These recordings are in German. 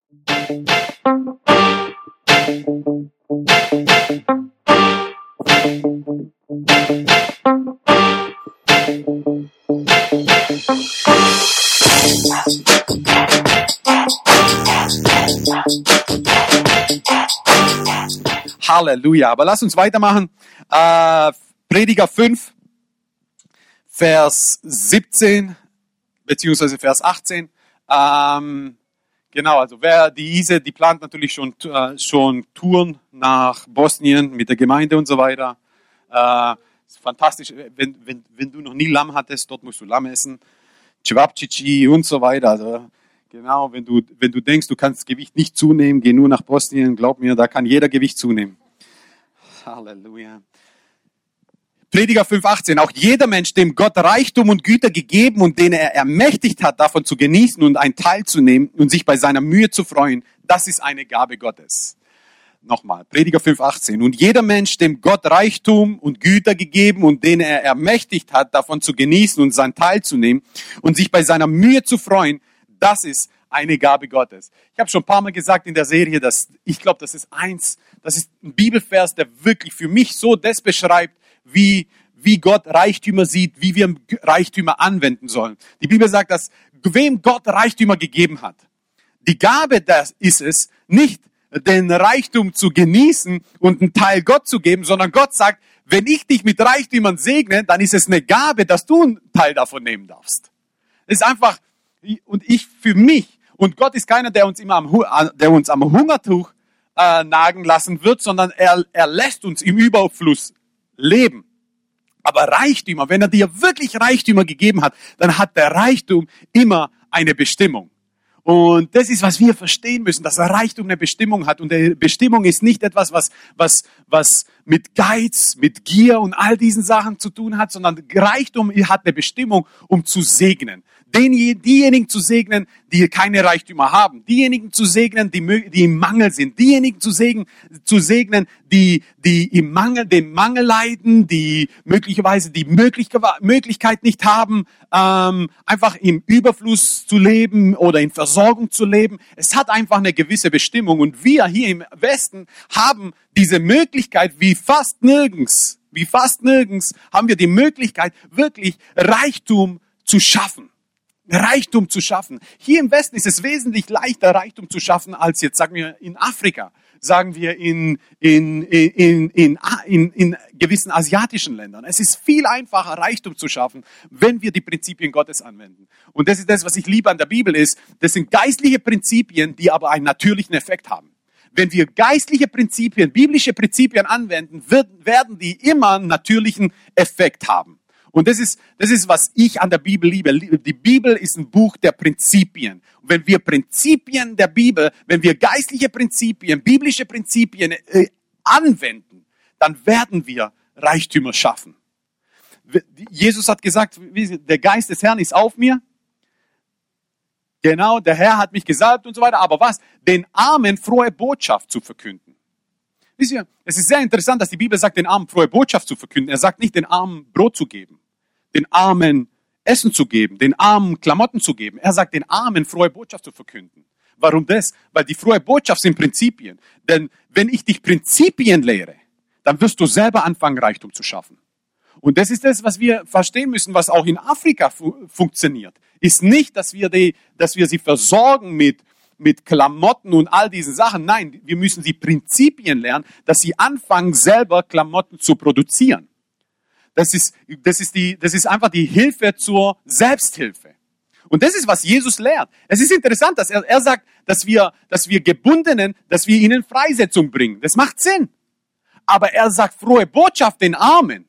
Halleluja. Aber lass uns weitermachen. Prediger 5, Vers 17, beziehungsweise Vers 18. Genau, also die plant natürlich schon Touren nach Bosnien mit der Gemeinde und so weiter. Ist fantastisch, wenn du noch nie Lamm hattest, dort musst du Lamm essen. Cevapcici und so weiter. Also, genau, wenn du denkst, du kannst Gewicht nicht zunehmen, geh nur nach Bosnien. Glaub mir, da kann jeder Gewicht zunehmen. Halleluja. Prediger 5,18. Auch jeder Mensch, dem Gott Reichtum und Güter gegeben und den er ermächtigt hat, davon zu genießen und einen Teil zu nehmen und sich bei seiner Mühe zu freuen, das ist eine Gabe Gottes. Nochmal, Prediger 5,18. Und jeder Mensch, dem Gott Reichtum und Güter gegeben und den er ermächtigt hat, davon zu genießen und seinen Teil zu nehmen und sich bei seiner Mühe zu freuen, das ist eine Gabe Gottes. Ich habe schon ein paar Mal gesagt in der Serie, dass ich glaube, das ist ein Bibelvers, der wirklich für mich so das beschreibt, wie Gott Reichtümer sieht, wie wir Reichtümer anwenden sollen. Die Bibel sagt, dass wem Gott Reichtümer gegeben hat. Die Gabe, das ist es, nicht den Reichtum zu genießen und einen Teil Gott zu geben, sondern Gott sagt, wenn ich dich mit Reichtümern segne, dann ist es eine Gabe, dass du einen Teil davon nehmen darfst. Es ist einfach, und ich für mich, und Gott ist keiner, der uns am Hungertuch nagen lassen wird, sondern er lässt uns im Überfluss leben. Aber Reichtümer, wenn er dir wirklich Reichtümer gegeben hat, dann hat der Reichtum immer eine Bestimmung. Und das ist, was wir verstehen müssen, dass Reichtum eine Bestimmung hat. Und die Bestimmung ist nicht etwas, was mit Geiz, mit Gier und all diesen Sachen zu tun hat, sondern Reichtum hat eine Bestimmung, um zu segnen. Diejenigen zu segnen, die keine Reichtümer haben. Diejenigen zu segnen, die im Mangel sind. Diejenigen zu segnen, die den Mangel leiden, die möglicherweise die Möglichkeit nicht haben, einfach im Überfluss zu leben oder in Versorgung zu leben. Es hat einfach eine gewisse Bestimmung. Und wir hier im Westen haben diese Möglichkeit, wie fast nirgends haben wir die Möglichkeit, wirklich Reichtum zu schaffen. Reichtum zu schaffen. Hier im Westen ist es wesentlich leichter, Reichtum zu schaffen, als jetzt, sagen wir, in Afrika. Sagen wir in gewissen asiatischen Ländern. Es ist viel einfacher, Reichtum zu schaffen, wenn wir die Prinzipien Gottes anwenden. Und das ist das, was ich liebe an der Bibel ist. Das sind geistliche Prinzipien, die aber einen natürlichen Effekt haben. Wenn wir geistliche Prinzipien, biblische Prinzipien anwenden, werden die immer einen natürlichen Effekt haben. Und das ist, was ich an der Bibel liebe. Die Bibel ist ein Buch der Prinzipien. Und wenn wir Prinzipien der Bibel, wenn wir geistliche Prinzipien, biblische Prinzipien anwenden, dann werden wir Reichtümer schaffen. Jesus hat gesagt, der Geist des Herrn ist auf mir. Genau, der Herr hat mich gesalbt und so weiter. Aber was? Den Armen frohe Botschaft zu verkünden. Wisst ihr, es ist sehr interessant, dass die Bibel sagt, den Armen frohe Botschaft zu verkünden. Er sagt nicht, den Armen Brot zu geben, den Armen Essen zu geben, den Armen Klamotten zu geben. Er sagt, den Armen frohe Botschaft zu verkünden. Warum das? Weil die frohe Botschaft sind Prinzipien. Denn wenn ich dich Prinzipien lehre, dann wirst du selber anfangen, Reichtum zu schaffen. Und das ist das, was wir verstehen müssen, was auch in Afrika funktioniert. Ist nicht, dass wir sie versorgen mit Klamotten und all diesen Sachen. Nein, wir müssen sie Prinzipien lernen, dass sie anfangen, selber Klamotten zu produzieren. Das ist einfach die Hilfe zur Selbsthilfe. Und das ist, was Jesus lehrt. Es ist interessant, dass er sagt, dass wir Gebundenen, dass wir ihnen Freisetzung bringen. Das macht Sinn. Aber er sagt, frohe Botschaft den Armen.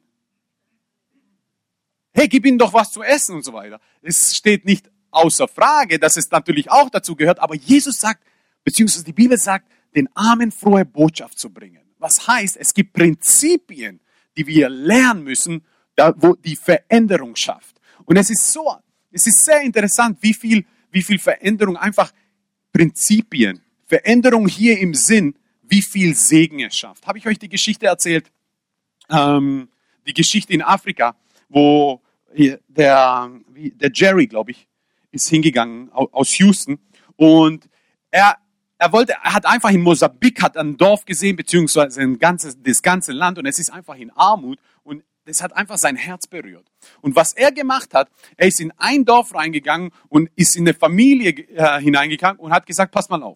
Hey, gib ihnen doch was zu essen und so weiter. Es steht nicht außer Frage, dass es natürlich auch dazu gehört, aber Jesus sagt, beziehungsweise die Bibel sagt, den Armen frohe Botschaft zu bringen. Was heißt, es gibt Prinzipien, die wir lernen müssen, wo die Veränderung schafft. Und es ist sehr interessant, wie viel Veränderung, einfach Prinzipien, Veränderung hier im Sinn, wie viel Segen es schafft. Habe ich euch die Geschichte erzählt, die Geschichte in Afrika, wo der Jerry, glaube ich, ist hingegangen aus Houston und er er hat einfach in Mosambik hat ein Dorf gesehen, beziehungsweise das ganze Land, und es ist einfach in Armut, und das hat einfach sein Herz berührt. Und was er gemacht hat, er ist in ein Dorf reingegangen und ist in eine Familie hineingegangen und hat gesagt, passt mal auf.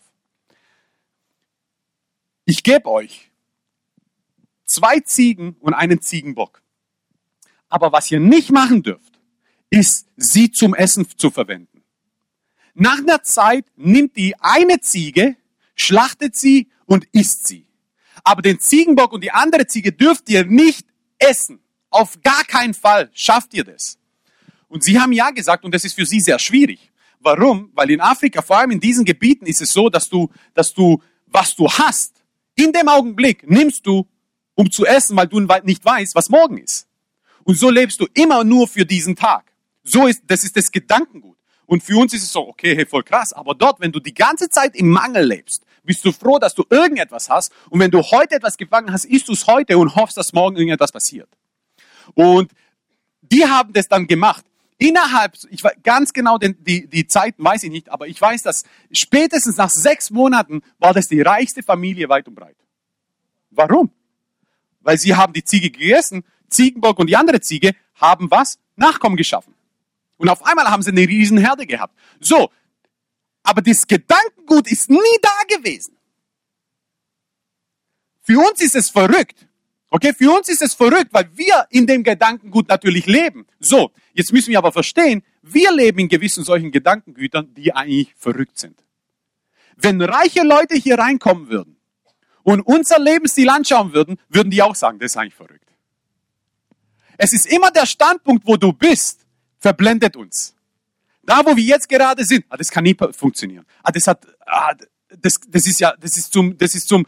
Ich gebe euch 2 Ziegen und einen Ziegenbock. Aber was ihr nicht machen dürft, ist, sie zum Essen zu verwenden. Nach einer Zeit nimmt die eine Ziege, schlachtet sie und isst sie. Aber den Ziegenbock und die andere Ziege dürft ihr nicht essen. Auf gar keinen Fall schafft ihr das. Und sie haben ja gesagt, und das ist für sie sehr schwierig. Warum? Weil in Afrika, vor allem in diesen Gebieten, ist es so, dass du, was du hast, in dem Augenblick nimmst du, um zu essen, weil du nicht weißt, was morgen ist. Und so lebst du immer nur für diesen Tag. Das ist das Gedankengut. Und für uns ist es so, okay, hey, voll krass. Aber dort, wenn du die ganze Zeit im Mangel lebst, bist du froh, dass du irgendetwas hast. Und wenn du heute etwas gefangen hast, isst du es heute und hoffst, dass morgen irgendetwas passiert. Und die haben das dann gemacht. Innerhalb, ich weiß ganz genau, die Zeiten weiß ich nicht, aber ich weiß, dass spätestens nach 6 Monaten war das die reichste Familie weit und breit. Warum? Weil sie haben die Ziege gegessen, Ziegenbock und die andere Ziege haben was? Nachkommen geschaffen. Und auf einmal haben sie eine riesen Herde gehabt. So, aber das Gedankengut ist nie da gewesen. Für uns ist es verrückt. Okay, für uns ist es verrückt, weil wir in dem Gedankengut natürlich leben. So, jetzt müssen wir aber verstehen, wir leben in gewissen solchen Gedankengütern, die eigentlich verrückt sind. Wenn reiche Leute hier reinkommen würden und unser Lebensstil anschauen würden, würden die auch sagen, das ist eigentlich verrückt. Es ist immer der Standpunkt, wo du bist, verblendet uns. Da, wo wir jetzt gerade sind, das kann nie funktionieren. Das ist zum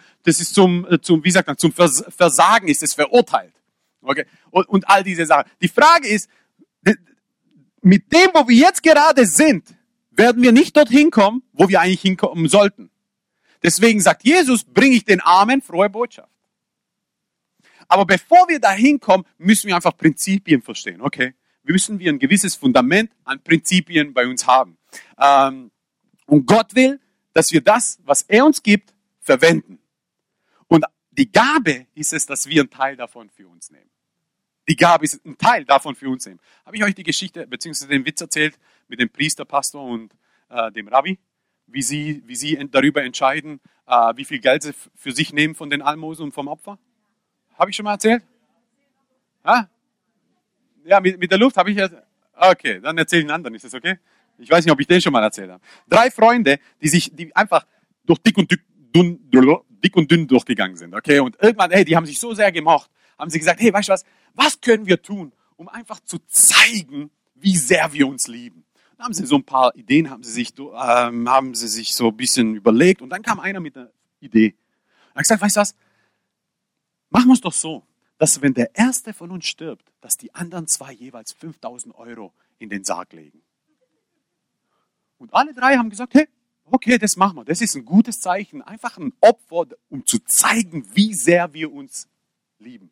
Versagen ist es verurteilt. Okay? Und all diese Sachen. Die Frage ist, mit dem, wo wir jetzt gerade sind, werden wir nicht dorthin kommen, wo wir eigentlich hinkommen sollten. Deswegen sagt Jesus, bringe ich den Armen frohe Botschaft. Aber bevor wir dahin kommen, müssen wir einfach Prinzipien verstehen. Okay? Wir müssen ein gewisses Fundament an Prinzipien bei uns haben. Und Gott will, dass wir das, was er uns gibt, verwenden. Und die Gabe ist es, dass wir einen Teil davon für uns nehmen. Die Gabe ist ein Teil davon für uns nehmen. Habe ich euch die Geschichte bzw. den Witz erzählt mit dem Priester, Pastor und dem Rabbi, wie sie darüber entscheiden, wie viel Geld sie für sich nehmen von den Almosen und vom Opfer? Habe ich schon mal erzählt? Ja, mit der Luft habe ich ja. Okay, dann erzähle ich einen anderen, ist das okay? Ich weiß nicht, ob ich den schon mal erzählt habe. 3 Freunde, die einfach durch dick und dünn durchgegangen sind, okay? Und irgendwann, die haben sich so sehr gemocht, haben sie gesagt, hey, weißt du was können wir tun, um einfach zu zeigen, wie sehr wir uns lieben? Dann haben sie so ein paar Ideen, haben sie sich so ein bisschen überlegt, und dann kam einer mit einer Idee. Er hat gesagt, weißt du was, machen wir es doch so, dass wenn der Erste von uns stirbt, dass die anderen 2 jeweils 5.000 € in den Sarg legen. Und alle 3 haben gesagt, hey, okay, das machen wir. Das ist ein gutes Zeichen. Einfach ein Opfer, um zu zeigen, wie sehr wir uns lieben.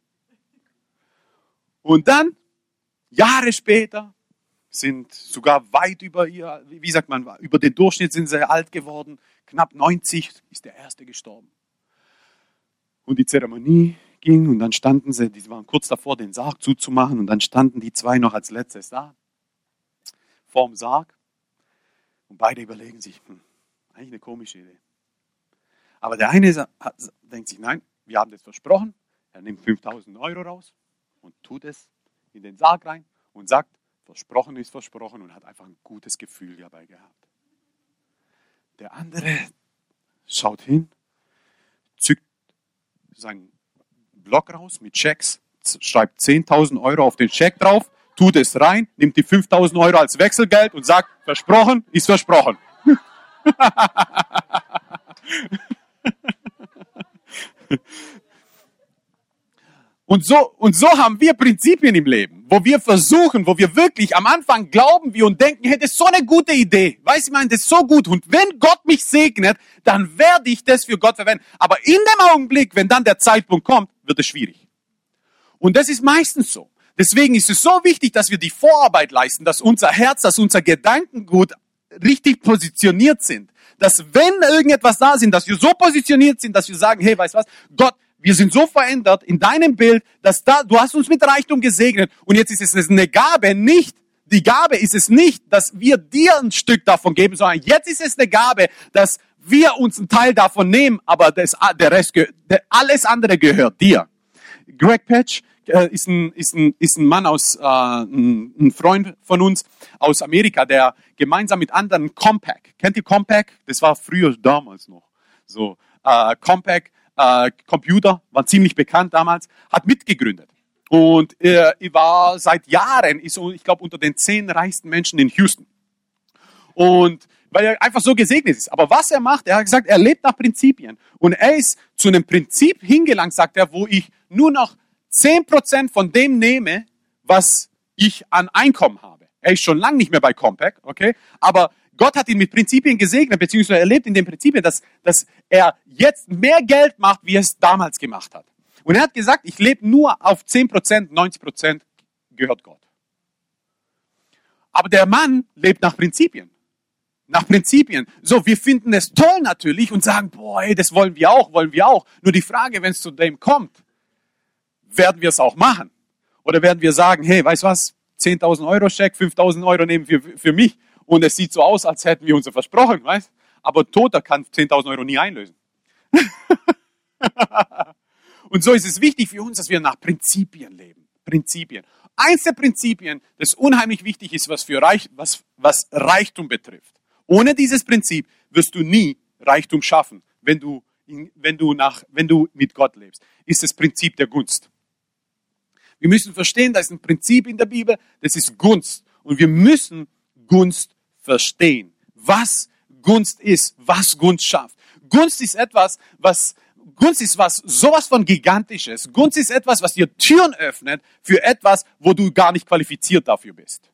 Und dann, Jahre später, sind sogar weit über über den Durchschnitt sind sie alt geworden. Knapp 90 ist der Erste gestorben. Und die Zeremonie ging, und dann standen sie, die waren kurz davor, den Sarg zuzumachen, und dann standen die 2 noch als letztes da, vorm Sarg. Und beide überlegen sich, eigentlich eine komische Idee. Aber der eine denkt sich, nein, wir haben das versprochen. Er nimmt 5.000 € raus und tut es in den Sarg rein und sagt, versprochen ist versprochen, und hat einfach ein gutes Gefühl dabei gehabt. Der andere schaut hin, zückt seinen Block raus mit Schecks, schreibt 10.000 € auf den Scheck drauf, tut es rein, nimmt die 5.000 € als Wechselgeld und sagt, versprochen ist versprochen. Und so haben wir Prinzipien im Leben, wo wir versuchen, wo wir wirklich am Anfang glauben wir und denken, hey, das ist so eine gute Idee. Weißt du, ich meine, das ist so gut. Und wenn Gott mich segnet, dann werde ich das für Gott verwenden. Aber in dem Augenblick, wenn dann der Zeitpunkt kommt, wird es schwierig. Und das ist meistens so. Deswegen ist es so wichtig, dass wir die Vorarbeit leisten, dass unser Herz, dass unser Gedankengut richtig positioniert sind, dass wenn irgendetwas da sind, dass wir so positioniert sind, dass wir sagen, hey, weißt du was, Gott, wir sind so verändert in deinem Bild, dass du hast uns mit Reichtum gesegnet und jetzt ist es eine Gabe, die Gabe ist es nicht, dass wir dir ein Stück davon geben, sondern jetzt ist es eine Gabe, dass wir uns einen Teil davon nehmen, aber der Rest, alles andere gehört dir. Greg Patch ist ein Mann ein Freund von uns aus Amerika, der gemeinsam mit anderen Compaq, kennt ihr Compaq? Das war früher damals noch so, Compaq, Computer, war ziemlich bekannt damals, hat mitgegründet. Und er war seit Jahren, ich glaube, unter den 10 reichsten Menschen in Houston. Und weil er einfach so gesegnet ist. Aber was er macht, er hat gesagt, er lebt nach Prinzipien. Und er ist zu einem Prinzip hingelangt, sagt er, wo ich nur noch 10% von dem nehme, was ich an Einkommen habe. Er ist schon lange nicht mehr bei Compaq, okay? Aber Gott hat ihn mit Prinzipien gesegnet, beziehungsweise er lebt in den Prinzipien, dass er jetzt mehr Geld macht, wie er es damals gemacht hat. Und er hat gesagt, ich lebe nur auf 10%, 90% gehört Gott. Aber der Mann lebt nach Prinzipien. Nach Prinzipien. So, wir finden es toll natürlich und sagen, boah, hey, das wollen wir auch. Nur die Frage, wenn es zu dem kommt, werden wir es auch machen? Oder werden wir sagen, hey, weißt du was, 10.000 Euro Scheck, 5.000 Euro nehmen wir für mich und es sieht so aus, als hätten wir uns versprochen, weißt? Aber Toter kann 10.000 Euro nie einlösen. Und so ist es wichtig für uns, dass wir nach Prinzipien leben. Prinzipien. Eins der Prinzipien, das unheimlich wichtig ist, was Reichtum betrifft. Ohne dieses Prinzip wirst du nie Reichtum schaffen, wenn du mit Gott lebst. Ist das Prinzip der Gunst. Wir müssen verstehen, da ist ein Prinzip in der Bibel, das ist Gunst. Und wir müssen Gunst verstehen. Was Gunst ist, was Gunst schafft. Gunst ist was sowas von Gigantisches. Gunst ist etwas, was dir Türen öffnet für etwas, wo du gar nicht qualifiziert dafür bist.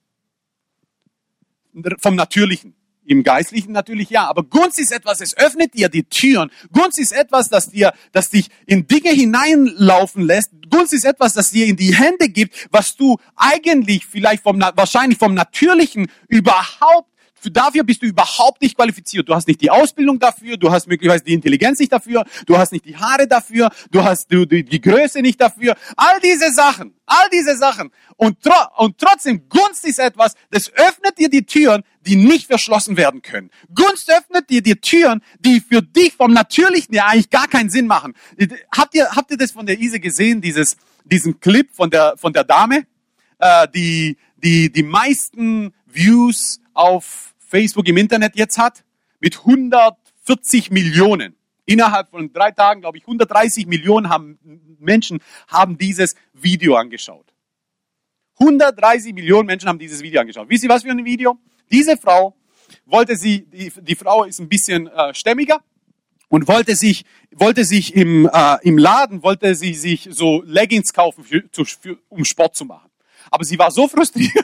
Vom Natürlichen. Im Geistlichen natürlich ja, aber Gunst ist etwas, es öffnet dir die Türen. Gunst ist etwas, das dich in Dinge hineinlaufen lässt. Gunst ist etwas, das dir in die Hände gibt, was du eigentlich wahrscheinlich vom Natürlichen dafür bist du überhaupt nicht qualifiziert. Du hast nicht die Ausbildung dafür, du hast möglicherweise die Intelligenz nicht dafür, du hast nicht die Haare dafür, du hast die Größe nicht dafür. All diese Sachen. Und trotzdem, Gunst ist etwas, das öffnet dir die Türen, die nicht verschlossen werden können. Gunst öffnet dir die Türen, die für dich vom Natürlichen ja eigentlich gar keinen Sinn machen. Habt ihr das von der Ise gesehen, diesen Clip von der Dame, die meisten Views auf Facebook im Internet jetzt hat, mit 140 Millionen. Innerhalb von 3 Tagen, glaube ich, 130 Millionen Menschen haben dieses Video angeschaut. 130 Millionen Menschen haben dieses Video angeschaut. Wisst ihr, was für ein Video? Diese Frau die Frau ist ein bisschen stämmiger und wollte sich im Laden, so Leggings kaufen, um Sport zu machen. Aber sie war so frustriert,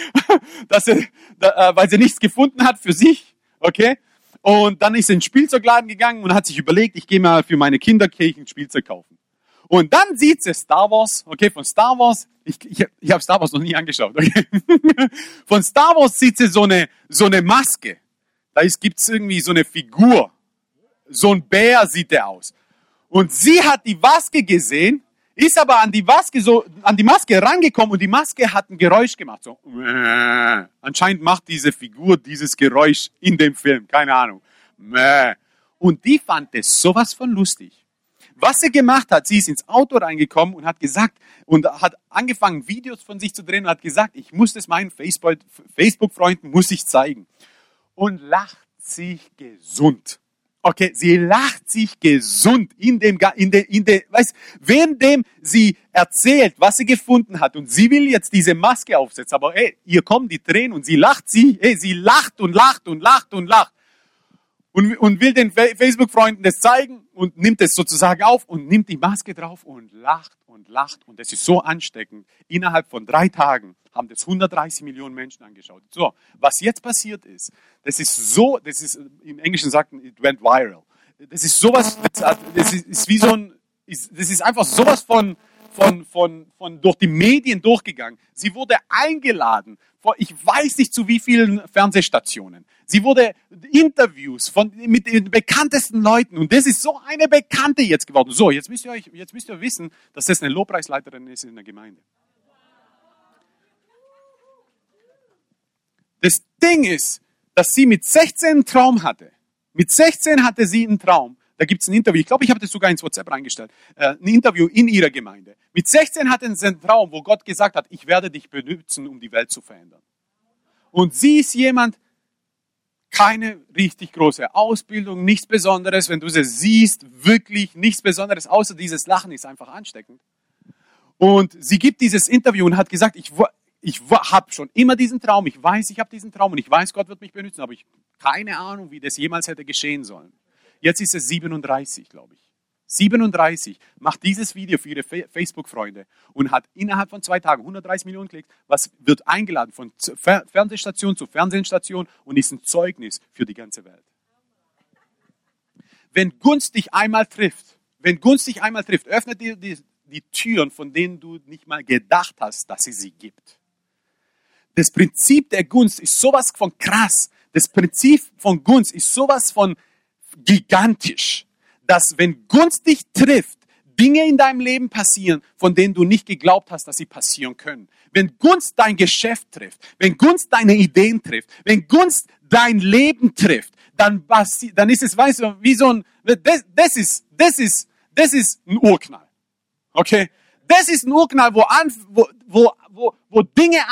weil sie nichts gefunden hat für sich, okay? Und dann ist sie in den Spielzeugladen gegangen und hat sich überlegt, ich gehe mal für meine Kinder ein Spielzeug kaufen. Und dann sieht sie Star Wars, okay, von Star Wars, ich habe Star Wars noch nie angeschaut, okay? Von Star Wars sieht sie so eine Maske. Da gibt's irgendwie so eine Figur. So ein Bär sieht der aus. Und sie hat die Maske gesehen, ist aber an die Maske rangekommen und die Maske hat ein Geräusch gemacht. So. Anscheinend macht diese Figur dieses Geräusch in dem Film. Keine Ahnung. Und die fand es sowas von lustig. Was sie gemacht hat, sie ist ins Auto reingekommen und hat gesagt, und hat angefangen, Videos von sich zu drehen und hat gesagt, ich muss das meinen Facebook-Freunden, muss ich zeigen. Und lacht sich gesund. Okay, sie lacht sich gesund währenddem sie erzählt, was sie gefunden hat. Und sie will jetzt diese Maske aufsetzen. Aber ihr kommen die Tränen und sie lacht und lacht und lacht und lacht. Und will den Facebook-Freunden das zeigen und nimmt es sozusagen auf und nimmt die Maske drauf und lacht und lacht. Und das ist so ansteckend. Innerhalb von 3 Tagen haben das 130 Millionen Menschen angeschaut. So, was jetzt passiert ist, das ist im Englischen sagt man, it went viral. Das ist sowas, das ist einfach sowas von durch die Medien durchgegangen. Sie wurde eingeladen vor, ich weiß nicht zu wie vielen Fernsehstationen. Sie wurde Interviews mit den bekanntesten Leuten. Und das ist so eine Bekannte jetzt geworden. So, jetzt müsst ihr wissen, dass das eine Lobpreisleiterin ist in der Gemeinde. Das Ding ist, dass sie mit 16 einen Traum hatte. Mit 16 hatte sie einen Traum. Da gibt es ein Interview, ich glaube, ich habe das sogar ins WhatsApp reingestellt, ein Interview in ihrer Gemeinde. Mit 16 hatte sie einen Traum, wo Gott gesagt hat, ich werde dich benutzen, um die Welt zu verändern. Und sie ist jemand, keine richtig große Ausbildung, nichts Besonderes. Wenn du sie siehst, wirklich nichts Besonderes, außer dieses Lachen ist einfach ansteckend. Und sie gibt dieses Interview und hat gesagt, ich habe schon immer diesen Traum, ich weiß, ich habe diesen Traum und ich weiß, Gott wird mich benutzen, aber ich habe keine Ahnung, wie das jemals hätte geschehen sollen. Jetzt ist es 37, glaube ich. 37 macht dieses Video für ihre Facebook-Freunde und hat innerhalb von 2 Tagen 130 Millionen Klicks, wird eingeladen von Fernsehstation zu Fernsehstation und ist ein Zeugnis für die ganze Welt. Wenn Gunst dich einmal trifft, öffnet dir die Türen, von denen du nicht mal gedacht hast, dass es sie gibt. Das Prinzip der Gunst ist sowas von krass. Das Prinzip von Gunst ist sowas von gigantisch, dass wenn Gunst dich trifft, Dinge in deinem Leben passieren, von denen du nicht geglaubt hast, dass sie passieren können. Wenn Gunst dein Geschäft trifft, wenn Gunst deine Ideen trifft, wenn Gunst dein Leben trifft, dann ist es, weißt du, wie so ein, das ist ein Urknall. Okay? Das ist ein Urknall, wo Dinge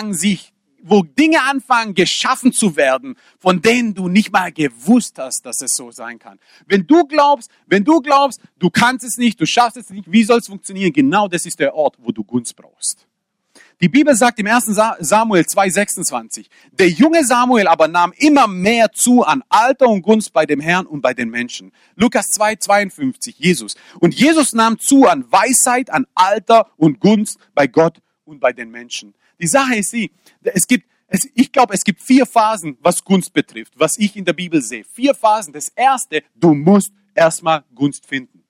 anfangen, geschaffen zu werden, von denen du nicht mal gewusst hast, dass es so sein kann. Wenn du glaubst, du kannst es nicht, du schaffst es nicht, wie soll es funktionieren? Genau das ist der Ort, wo du Gunst brauchst. Die Bibel sagt im 1. Samuel 2,26, der junge Samuel aber nahm immer mehr zu an Alter und Gunst bei dem Herrn und bei den Menschen. Lukas 2,52, Jesus. Und Jesus nahm zu an Weisheit, an Alter und Gunst bei Gott und bei den Menschen. Die Sache ist ich glaube, es gibt 4 Phasen, was Gunst betrifft, was ich in der Bibel sehe. 4 Phasen. Das erste, du musst erstmal Gunst finden.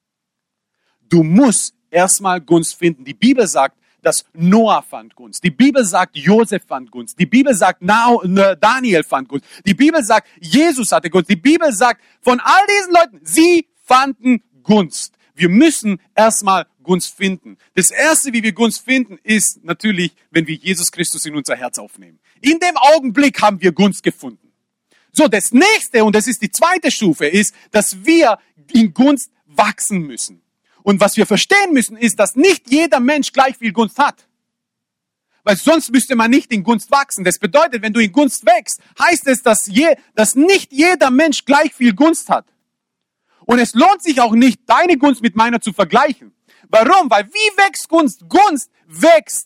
Du musst erstmal Gunst finden. Die Bibel sagt, dass Noah fand Gunst. Die Bibel sagt, Josef fand Gunst. Die Bibel sagt, Daniel fand Gunst. Die Bibel sagt, Jesus hatte Gunst. Die Bibel sagt, von all diesen Leuten, sie fanden Gunst. Wir müssen erstmal Gunst finden. Das Erste, wie wir Gunst finden, ist natürlich, wenn wir Jesus Christus in unser Herz aufnehmen. In dem Augenblick haben wir Gunst gefunden. So, das Nächste, und das ist die zweite Stufe, ist, dass wir in Gunst wachsen müssen. Und was wir verstehen müssen, ist, dass nicht jeder Mensch gleich viel Gunst hat. Weil sonst müsste man nicht in Gunst wachsen. Das bedeutet, wenn du in Gunst wächst, heißt es, dass nicht jeder Mensch gleich viel Gunst hat. Und es lohnt sich auch nicht, deine Gunst mit meiner zu vergleichen. Warum? Weil wie wächst Gunst? Gunst wächst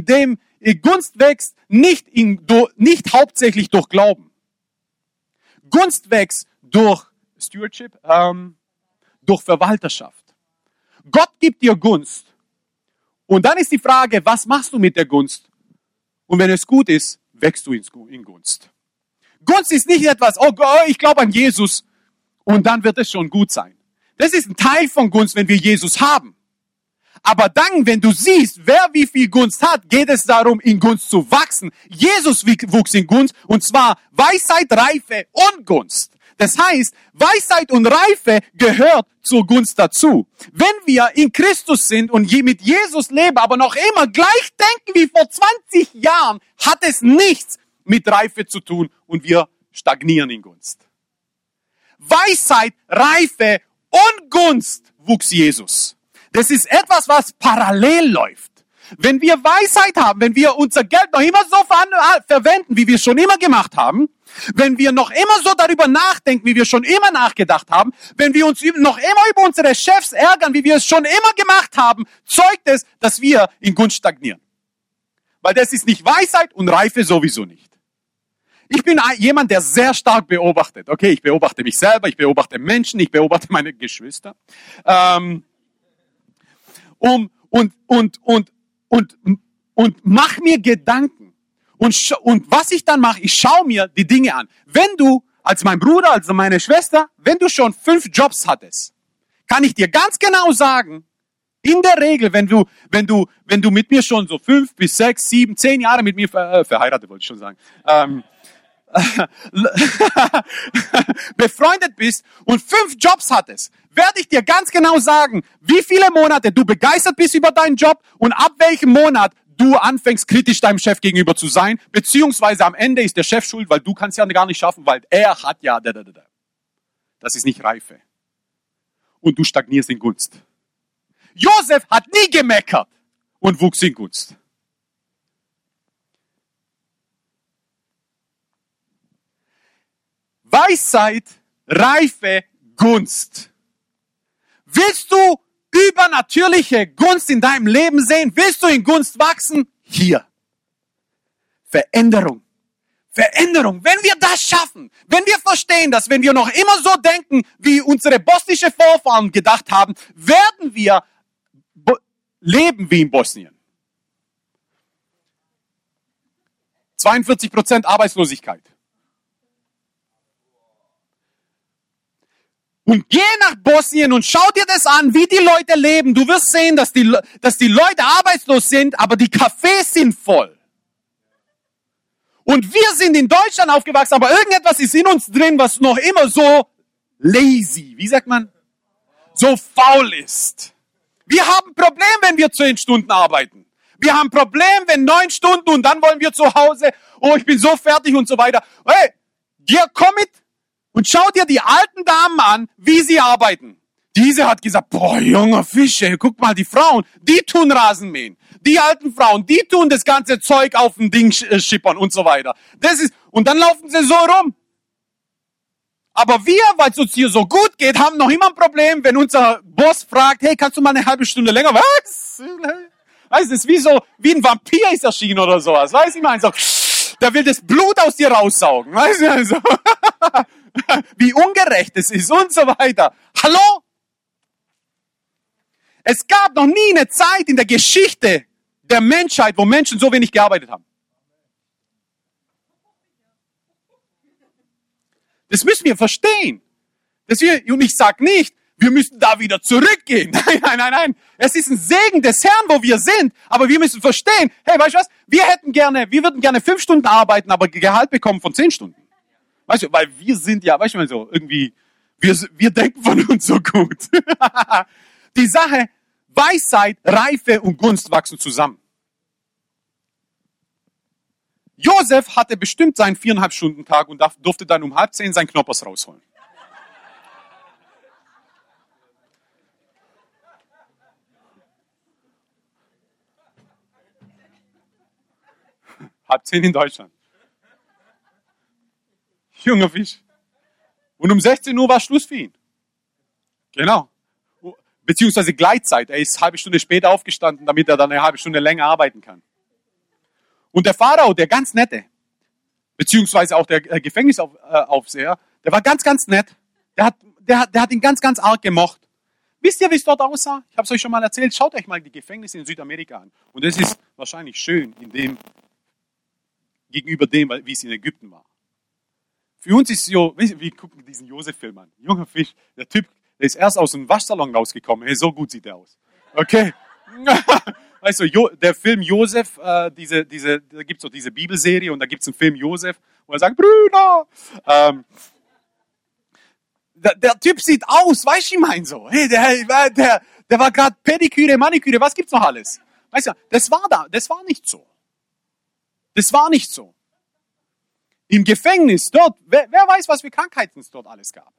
nicht hauptsächlich durch Glauben. Gunst wächst durch Stewardship, durch Verwalterschaft. Gott gibt dir Gunst. Und dann ist die Frage, was machst du mit der Gunst? Und wenn es gut ist, wächst du in Gunst. Gunst ist nicht etwas, ich glaube an Jesus und dann wird es schon gut sein. Das ist ein Teil von Gunst, wenn wir Jesus haben. Aber dann, wenn du siehst, wer wie viel Gunst hat, geht es darum, in Gunst zu wachsen. Jesus wuchs in Gunst, und zwar Weisheit, Reife und Gunst. Das heißt, Weisheit und Reife gehört zur Gunst dazu. Wenn wir in Christus sind und mit Jesus leben, aber noch immer gleich denken wie vor 20 Jahren, hat es nichts mit Reife zu tun und wir stagnieren in Gunst. Weisheit, Reife und Gunst wuchs Jesus. Das ist etwas, was parallel läuft. Wenn wir Weisheit haben, wenn wir unser Geld noch immer so verwenden, wie wir es schon immer gemacht haben, wenn wir noch immer so darüber nachdenken, wie wir schon immer nachgedacht haben, wenn wir uns noch immer über unsere Chefs ärgern, wie wir es schon immer gemacht haben, zeugt es, dass wir in Gunst stagnieren. Weil das ist nicht Weisheit und Reife sowieso nicht. Ich bin jemand, der sehr stark beobachtet. Okay, ich beobachte mich selber, ich beobachte Menschen, ich beobachte meine Geschwister. Und mach mir Gedanken. Und was ich dann mache, ich schaue mir die Dinge an. Wenn du, als mein Bruder, als meine Schwester, wenn du schon 5 Jobs hattest, kann ich dir ganz genau sagen, In der Regel, wenn du mit mir schon so 5 bis 6, 7, 10 Jahre mit mir verheiratet, wollte ich schon sagen, befreundet bist und 5 Jobs hattest, werde ich dir ganz genau sagen, wie viele Monate du begeistert bist über deinen Job und ab welchem Monat du anfängst, kritisch deinem Chef gegenüber zu sein, beziehungsweise am Ende ist der Chef schuld, weil du kannst ja gar nicht schaffen, weil er hat ja Das ist nicht Reife. Und du stagnierst in Gunst. Josef hat nie gemeckert und wuchs in Gunst. Weisheit, Reife, Gunst. Willst du übernatürliche Gunst in deinem Leben sehen? Willst du in Gunst wachsen? Hier. Veränderung. Veränderung. Wenn wir das schaffen, wenn wir verstehen, dass wenn wir noch immer so denken, wie unsere bosnische Vorfahren gedacht haben, werden wir leben wie in Bosnien. 42% Arbeitslosigkeit. Und geh nach Bosnien und schau dir das an, wie die Leute leben. Du wirst sehen, dass die Leute arbeitslos sind, aber die Cafés sind voll. Und wir sind in Deutschland aufgewachsen, aber irgendetwas ist in uns drin, was noch immer so lazy, wie sagt man? So faul ist. Wir haben ein Problem, wenn wir 10 Stunden arbeiten. Wir haben ein Problem, wenn 9 Stunden und dann wollen wir zu Hause, oh, ich bin so fertig und so weiter. Hey, komm mit und schau dir die alten Damen an, wie sie arbeiten. Diese hat gesagt, boah, junger Fische, guck mal, die Frauen, die tun Rasenmähen. Die alten Frauen, die tun das ganze Zeug auf dem Ding schippern und so weiter. Und dann laufen sie so rum. Aber wir, weil es uns hier so gut geht, haben noch immer ein Problem, wenn unser Boss fragt, hey, kannst du mal eine halbe Stunde länger? Was? Weißt du, es ist wie ein Vampir ist erschienen oder sowas. Weißt du, ich meine, so, der will das Blut aus dir raussaugen. Weißt du, also, wie ungerecht es ist und so weiter. Hallo? Es gab noch nie eine Zeit in der Geschichte der Menschheit, wo Menschen so wenig gearbeitet haben. Das müssen wir verstehen. Und ich sage nicht, wir müssen da wieder zurückgehen. Nein. Es ist ein Segen des Herrn, wo wir sind. Aber wir müssen verstehen, hey, weißt du was? Wir würden gerne 5 Stunden arbeiten, aber Gehalt bekommen von 10 Stunden. Weißt du, weil wir sind ja, weißt du mal so, irgendwie, wir denken von uns so gut. Die Sache, Weisheit, Reife und Gunst wachsen zusammen. Josef hatte bestimmt seinen 4,5-Stunden-Tag und durfte dann um 9:30 seinen Knoppers rausholen. Halb 10 in Deutschland. Junger Fisch. Und um 16 Uhr war Schluss für ihn. Genau. Beziehungsweise Gleitzeit. Er ist eine halbe Stunde später aufgestanden, damit er dann eine halbe Stunde länger arbeiten kann. Und der Pharao, der ganz nette, beziehungsweise auch der Gefängnisaufseher, der war ganz, ganz nett. Der hat ihn ganz, ganz arg gemocht. Wisst ihr, wie es dort aussah? Ich habe es euch schon mal erzählt. Schaut euch mal die Gefängnisse in Südamerika an. Und es ist wahrscheinlich schön gegenüber dem, wie es in Ägypten war. Für uns ist es so, wir gucken diesen Josef-Film an. Junger Fisch, der Typ, der ist erst aus dem Waschsalon rausgekommen. Hey, so gut sieht er aus. Okay. Weißt du, der Film Josef, da gibt es so diese Bibelserie und da gibt es einen Film Josef, wo er sagt, Brüder. Der Typ sieht aus, weißt du, ich meine so. Hey, der war gerade Pediküre, Maniküre, was gibt's noch alles? Weißt du, das war nicht so. Das war nicht so. Im Gefängnis, dort, wer weiß, was für Krankheiten es dort alles gab.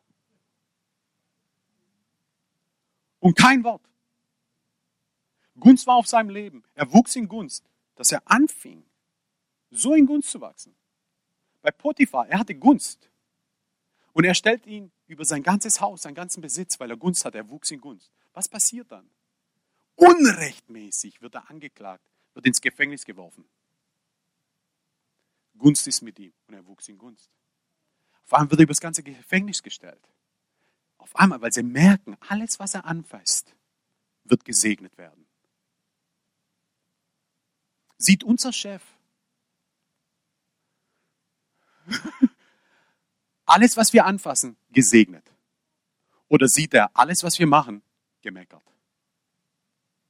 Und kein Wort. Gunst war auf seinem Leben. Er wuchs in Gunst, dass er anfing, so in Gunst zu wachsen. Bei Potiphar, er hatte Gunst. Und er stellt ihn über sein ganzes Haus, seinen ganzen Besitz, weil er Gunst hat. Er wuchs in Gunst. Was passiert dann? Unrechtmäßig wird er angeklagt, wird ins Gefängnis geworfen. Gunst ist mit ihm und er wuchs in Gunst. Auf einmal wird er über das ganze Gefängnis gestellt. Auf einmal, weil sie merken, alles, was er anfasst, wird gesegnet werden. Sieht unser Chef alles, was wir anfassen, gesegnet? Oder sieht er alles, was wir machen, gemeckert?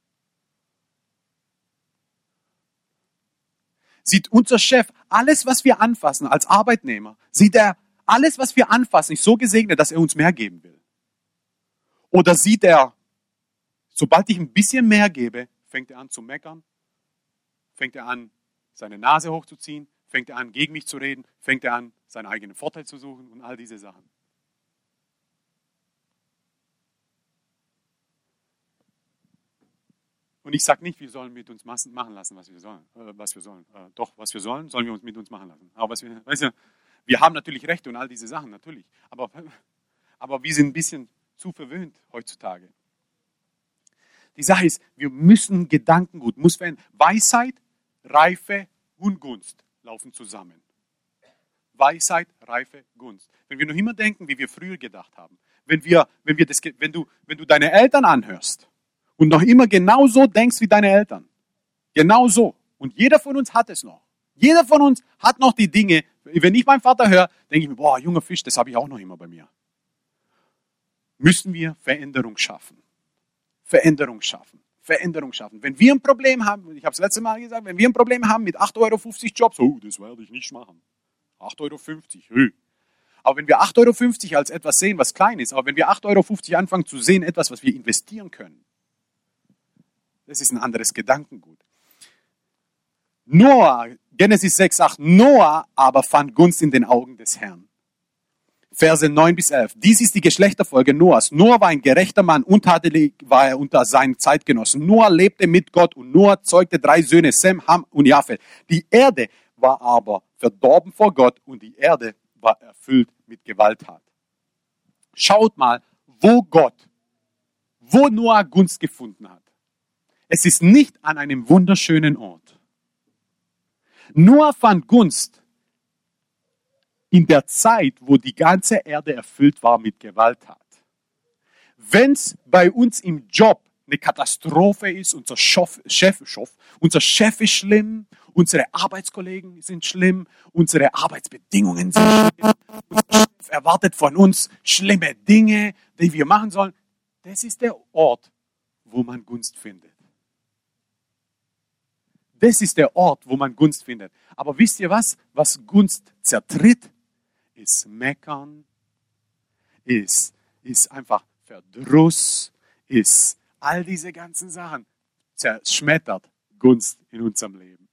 Sieht unser Chef alles, was wir anfassen als Arbeitnehmer, sieht er alles, was wir anfassen, ist so gesegnet, dass er uns mehr geben will? Oder sieht er, sobald ich ein bisschen mehr gebe, fängt er an zu meckern, fängt er an, seine Nase hochzuziehen, fängt er an, gegen mich zu reden, fängt er an, seinen eigenen Vorteil zu suchen und all diese Sachen. Und ich sage nicht, wir sollen mit uns machen lassen, was wir sollen. Doch, was wir sollen wir uns mit uns machen lassen. Aber wir haben natürlich Rechte und all diese Sachen, natürlich. Aber wir sind ein bisschen zu verwöhnt heutzutage. Die Sache ist, wir müssen Gedankengut, muss verändern. Weisheit, Reife und Gunst laufen zusammen. Weisheit, Reife, Gunst. Wenn wir noch immer denken, wie wir früher gedacht haben, wenn du deine Eltern anhörst und noch immer genauso denkst wie deine Eltern, genauso. Und jeder von uns hat es noch. Jeder von uns hat noch die Dinge. Wenn ich meinen Vater höre, denke ich mir, boah, junger Fisch, das habe ich auch noch immer bei mir. Müssen wir Veränderung schaffen. Veränderung schaffen. Veränderung schaffen. Wenn wir ein Problem haben, ich habe es letzte Mal gesagt, wenn wir ein Problem haben mit 8,50 € Jobs, oh, das werde ich nicht machen. 8,50 €, Aber wenn wir 8,50 € als etwas sehen, was klein ist, aber wenn wir 8,50 € anfangen zu sehen, etwas, was wir investieren können, das ist ein anderes Gedankengut. Noah, Genesis 6,8, Noah aber fand Gunst in den Augen des Herrn. Verse 9 bis 11. Dies ist die Geschlechterfolge Noahs. Noah war ein gerechter Mann, untadelig war er unter seinen Zeitgenossen. Noah lebte mit Gott und Noah zeugte 3 Söhne, Sem, Ham und Japhet. Die Erde war aber verdorben vor Gott und die Erde war erfüllt mit Gewalttat. Schaut mal, wo Noah Gunst gefunden hat. Es ist nicht an einem wunderschönen Ort. Noah fand Gunst in der Zeit, wo die ganze Erde erfüllt war mit Gewalttat. Wenn es bei uns im Job eine Katastrophe ist, unser Chef ist schlimm, unsere Arbeitskollegen sind schlimm, unsere Arbeitsbedingungen sind schlimm, unser Chef erwartet von uns schlimme Dinge, die wir machen sollen, das ist der Ort, wo man Gunst findet. Das ist der Ort, wo man Gunst findet. Aber wisst ihr was? Was Gunst zertritt, ist Meckern, ist einfach Verdruss, ist all diese ganzen Sachen. Zerschmettert Gunst in unserem Leben.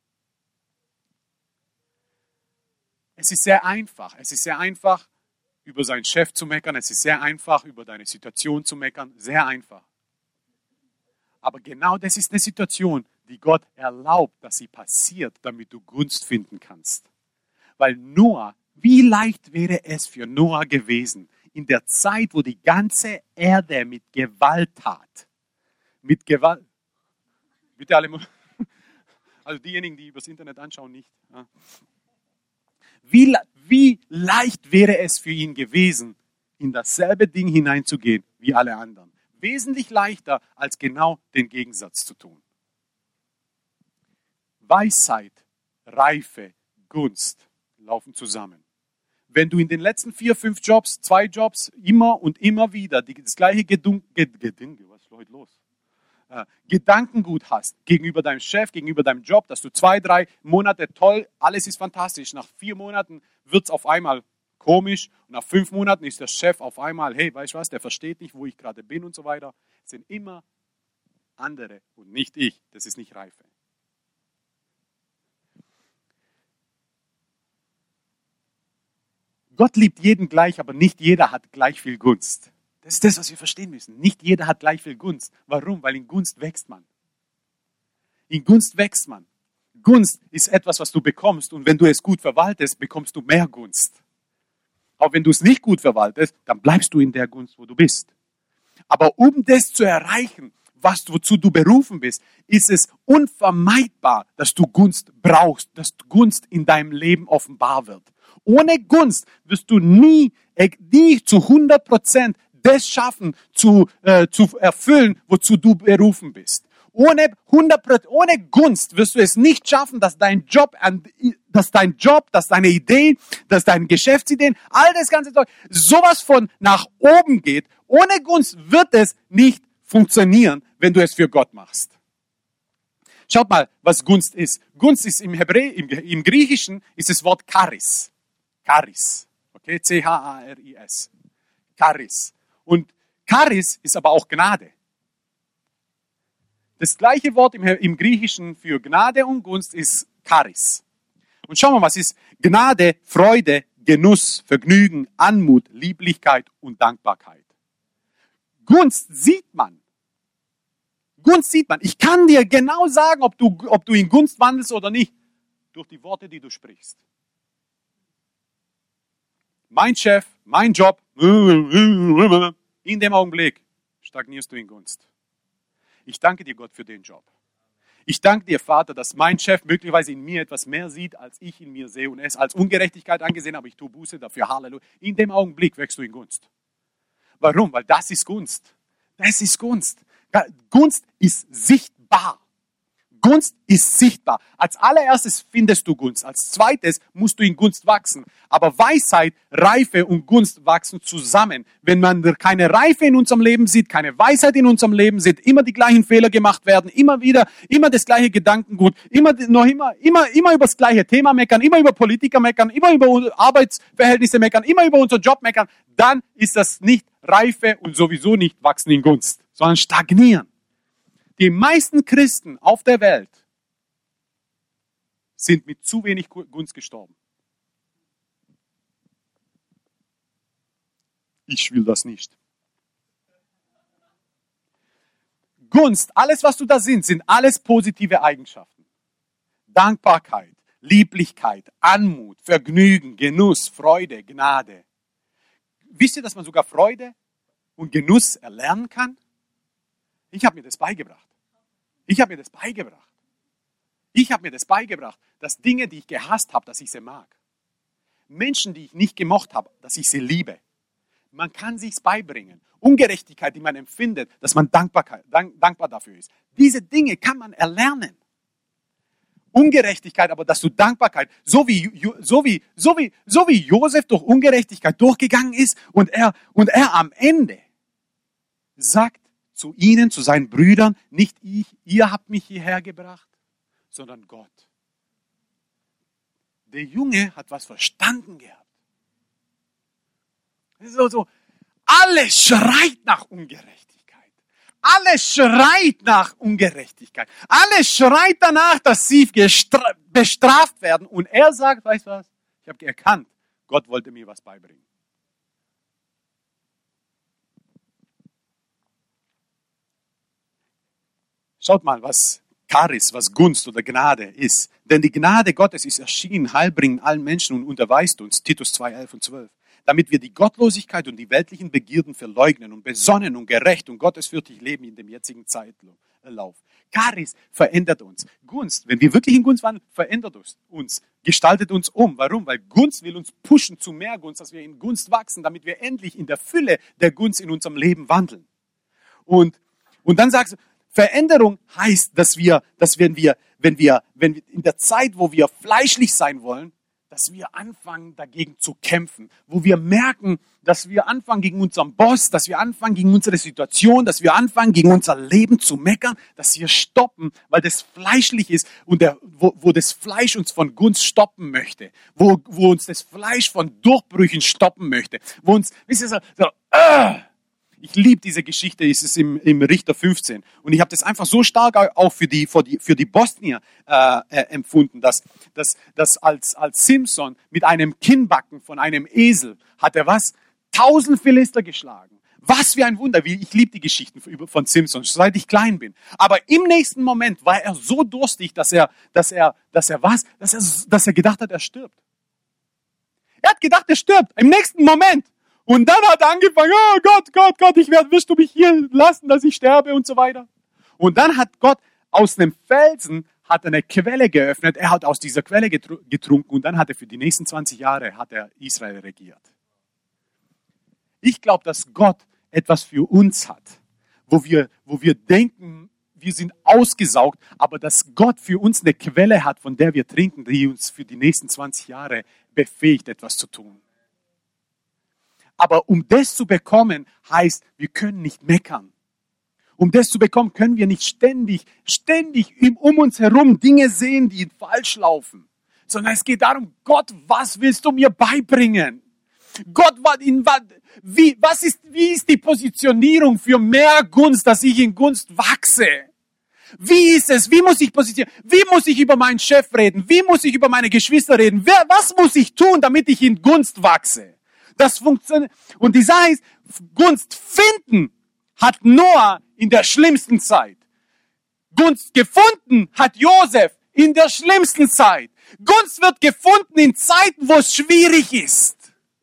Es ist sehr einfach. Es ist sehr einfach, über seinen Chef zu meckern. Es ist sehr einfach, über deine Situation zu meckern. Sehr einfach. Aber genau das ist eine Situation, die Gott erlaubt, dass sie passiert, damit du Gunst finden kannst. Weil Noah, wie leicht wäre es für Noah gewesen, in der Zeit, wo die ganze Erde mit Gewalttat, bitte alle, also diejenigen, die übers Internet anschauen, nicht. Wie leicht wäre es für ihn gewesen, in dasselbe Ding hineinzugehen wie alle anderen. Wesentlich leichter, als genau den Gegensatz zu tun. Weisheit, Reife, Gunst laufen zusammen. Wenn du in den letzten 4, 5 Jobs, 2 Jobs, immer und immer wieder das gleiche Gedankengut hast gegenüber deinem Chef, gegenüber deinem Job, dass du 2, 3 Monate toll, alles ist fantastisch. Nach 4 Monaten wird es auf einmal komisch und nach 5 Monaten ist der Chef auf einmal, hey, weißt du was, der versteht nicht, wo ich gerade bin und so weiter. Es sind immer andere und nicht ich. Das ist nicht Reife. Gott liebt jeden gleich, aber nicht jeder hat gleich viel Gunst. Das ist das, was wir verstehen müssen. Nicht jeder hat gleich viel Gunst. Warum? Weil in Gunst wächst man. In Gunst wächst man. Gunst ist etwas, was du bekommst und wenn du es gut verwaltest, bekommst du mehr Gunst. Auch wenn du es nicht gut verwaltest, dann bleibst du in der Gunst, wo du bist. Aber um das zu erreichen, wozu du berufen bist, ist es unvermeidbar, dass du Gunst brauchst, dass Gunst in deinem Leben offenbar wird. Ohne Gunst wirst du nie zu 100% das schaffen, zu erfüllen, wozu du berufen bist. Ohne Gunst wirst du es nicht schaffen, dass dein Job, dass deine Ideen, dass deine Geschäftsideen, all das ganze Zeug, sowas von nach oben geht. Ohne Gunst wird es nicht funktionieren, wenn du es für Gott machst. Schaut mal, was Gunst ist. Gunst ist im Griechischen ist das Wort Charis. Charis. Okay, C-H-A-R-I-S. Charis. Und Charis ist aber auch Gnade. Das gleiche Wort im Griechischen für Gnade und Gunst ist Charis. Und schauen wir mal, was ist Gnade, Freude, Genuss, Vergnügen, Anmut, Lieblichkeit und Dankbarkeit. Gunst sieht man. Gunst sieht man. Ich kann dir genau sagen, ob du in Gunst wandelst oder nicht, durch die Worte, die du sprichst. Mein Chef, mein Job, in dem Augenblick stagnierst du in Gunst. Ich danke dir, Gott, für den Job. Ich danke dir, Vater, dass mein Chef möglicherweise in mir etwas mehr sieht, als ich in mir sehe und es als Ungerechtigkeit angesehen, aber ich tue Buße dafür. Halleluja. In dem Augenblick wächst du in Gunst. Warum? Weil das ist Gunst. Das ist Gunst. Gunst ist sichtbar. Gunst ist sichtbar. Als allererstes findest du Gunst. Als zweites musst du in Gunst wachsen. Aber Weisheit, Reife und Gunst wachsen zusammen. Wenn man keine Reife in unserem Leben sieht, keine Weisheit in unserem Leben sieht, immer die gleichen Fehler gemacht werden, immer wieder, immer das gleiche Gedankengut, immer über das gleiche Thema meckern, immer über Politiker meckern, immer über unsere Arbeitsverhältnisse meckern, immer über unseren Job meckern, dann ist das nicht Reife und sowieso nicht wachsen in Gunst, sondern stagnieren. Die meisten Christen auf der Welt sind mit zu wenig Gunst gestorben. Ich will das nicht. Gunst, alles was du da sind alles positive Eigenschaften. Dankbarkeit, Lieblichkeit, Anmut, Vergnügen, Genuss, Freude, Gnade. Wisst ihr, dass man sogar Freude und Genuss erlernen kann? Ich habe mir das beigebracht. Ich habe mir das beigebracht, dass Dinge, die ich gehasst habe, dass ich sie mag. Menschen, die ich nicht gemocht habe, dass ich sie liebe. Man kann sich's beibringen. Ungerechtigkeit, die man empfindet, dass man dankbar dafür ist. Diese Dinge kann man erlernen. Ungerechtigkeit, aber dass du Dankbarkeit, so wie Josef durch Ungerechtigkeit durchgegangen ist und er am Ende sagt zu ihnen, zu seinen Brüdern, nicht ihr habt mich hierher gebracht, sondern Gott. Der Junge hat was verstanden gehabt. So, alles schreit nach Ungerechtigkeit. Alles schreit nach Ungerechtigkeit. Alles schreit danach, dass sie bestraft werden. Und er sagt, weißt du was? Ich habe erkannt, Gott wollte mir was beibringen. Schaut mal, was Charis, was Gunst oder Gnade ist. Denn die Gnade Gottes ist erschienen, heilbringend allen Menschen und unterweist uns, Titus 2, 11 und 12, damit wir die Gottlosigkeit und die weltlichen Begierden verleugnen und besonnen und gerecht und gottesfürchtig leben in dem jetzigen Zeitlauf. Charis verändert uns. Gunst, wenn wir wirklich in Gunst wandeln, verändert uns, gestaltet uns um. Warum? Weil Gunst will uns pushen zu mehr Gunst, dass wir in Gunst wachsen, damit wir endlich in der Fülle der Gunst in unserem Leben wandeln. Und dann sagst du, Veränderung heißt, dass wenn wir in der Zeit, wo wir fleischlich sein wollen, dass wir anfangen, dagegen zu kämpfen. Wo wir merken, dass wir anfangen gegen unseren Boss, dass wir anfangen gegen unsere Situation, dass wir anfangen gegen unser Leben zu meckern, dass wir stoppen, weil das fleischlich ist und wo das Fleisch uns von Gunst stoppen möchte. Wo uns das Fleisch von Durchbrüchen stoppen möchte. Wo uns, wisst ihr, ich liebe diese Geschichte, ist es im Richter 15. Und ich habe das einfach so stark auch für die Bosnier empfunden, dass als Simson mit einem Kinnbacken von einem Esel hat er 1000 Philister geschlagen. Was für ein Wunder. Ich liebe die Geschichten von Simson, seit ich klein bin. Aber im nächsten Moment war er so durstig, dass er gedacht hat, er stirbt. Er hat gedacht, er stirbt. Im nächsten Moment. Und dann hat er angefangen, oh Gott, wirst du mich hier lassen, dass ich sterbe und so weiter. Und dann hat Gott aus einem Felsen eine Quelle geöffnet. Er hat aus dieser Quelle getrunken und dann hat er für die nächsten 20 Jahre Israel regiert. Ich glaube, dass Gott etwas für uns hat, wo wir denken, wir sind ausgesaugt, aber dass Gott für uns eine Quelle hat, von der wir trinken, die uns für die nächsten 20 Jahre befähigt, etwas zu tun. Aber um das zu bekommen, heißt, wir können nicht meckern. Um das zu bekommen, können wir nicht ständig um uns herum Dinge sehen, die falsch laufen. Sondern es geht darum, Gott, was willst du mir beibringen? Gott, wie ist die Positionierung für mehr Gunst, dass ich in Gunst wachse? Wie ist es? Wie muss ich positionieren? Wie muss ich über meinen Chef reden? Wie muss ich über meine Geschwister reden? Was muss ich tun, damit ich in Gunst wachse? Das funktioniert. Und die Sache ist, Gunst finden hat Noah in der schlimmsten Zeit. Gunst gefunden hat Josef in der schlimmsten Zeit. Gunst wird gefunden in Zeiten, wo es schwierig ist.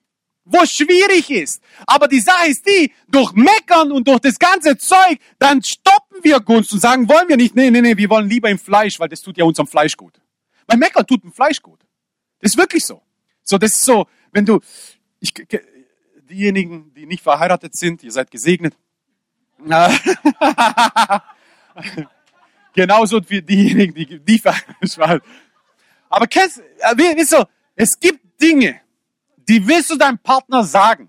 Aber die Sache ist die, durch Meckern und durch das ganze Zeug, dann stoppen wir Gunst und sagen, wollen wir nicht, nee, wir wollen lieber im Fleisch, weil das tut ja unserem Fleisch gut. Weil Meckern tut dem Fleisch gut. Das ist wirklich so. So, das ist so, wenn du, diejenigen, die nicht verheiratet sind, ihr seid gesegnet. Genauso wie diejenigen, die verheiratet sind. Aber weißt du, es gibt Dinge, die willst du deinem Partner sagen.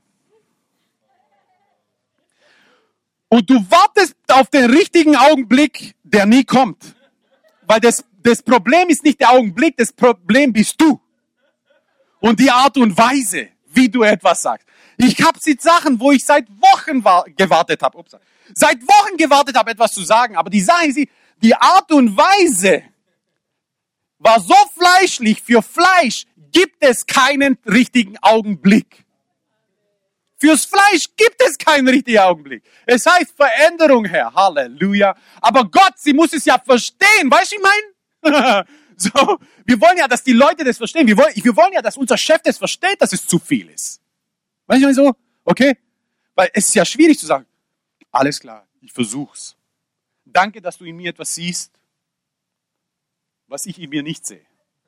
Und du wartest auf den richtigen Augenblick, der nie kommt. Weil das Problem ist nicht der Augenblick, das Problem bist du. Und die Art und Weise, wie du etwas sagst. Ich habe Sachen, wo ich seit Wochen gewartet habe. Seit Wochen gewartet habe, etwas zu sagen. Aber die Sache ist, die Art und Weise war so fleischlich. Für Fleisch gibt es keinen richtigen Augenblick. Fürs Fleisch gibt es keinen richtigen Augenblick. Es heißt Veränderung, Herr. Halleluja. Aber Gott, sie muss es ja verstehen. Weißt du, ich meine? So, wir wollen ja, dass die Leute das verstehen. Wir wollen ja, dass unser Chef das versteht, dass es zu viel ist. Weißt du, so? Okay? Weil es ist ja schwierig zu sagen, alles klar, ich versuch's. Danke, dass du in mir etwas siehst, was ich in mir nicht sehe.